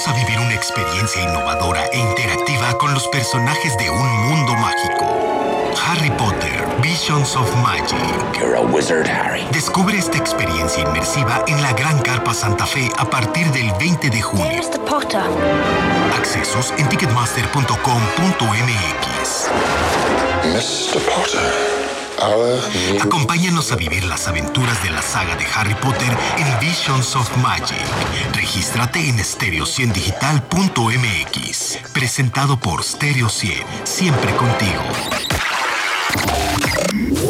Acompáñanos a vivir una experiencia innovadora e interactiva con los personajes de un mundo mágico. Harry Potter, Visions of Magic. You're a wizard, Harry. Descubre esta experiencia inmersiva en la Gran Carpa Santa Fe a partir del 20 de junio. Mr. Potter. Accesos en ticketmaster.com.mx. Mr. Potter. Acompáñanos a vivir las aventuras de la saga de Harry Potter en Visions of Magic. Regístrate en stereo100digital.mx. Presentado por Stereo 100, siempre contigo.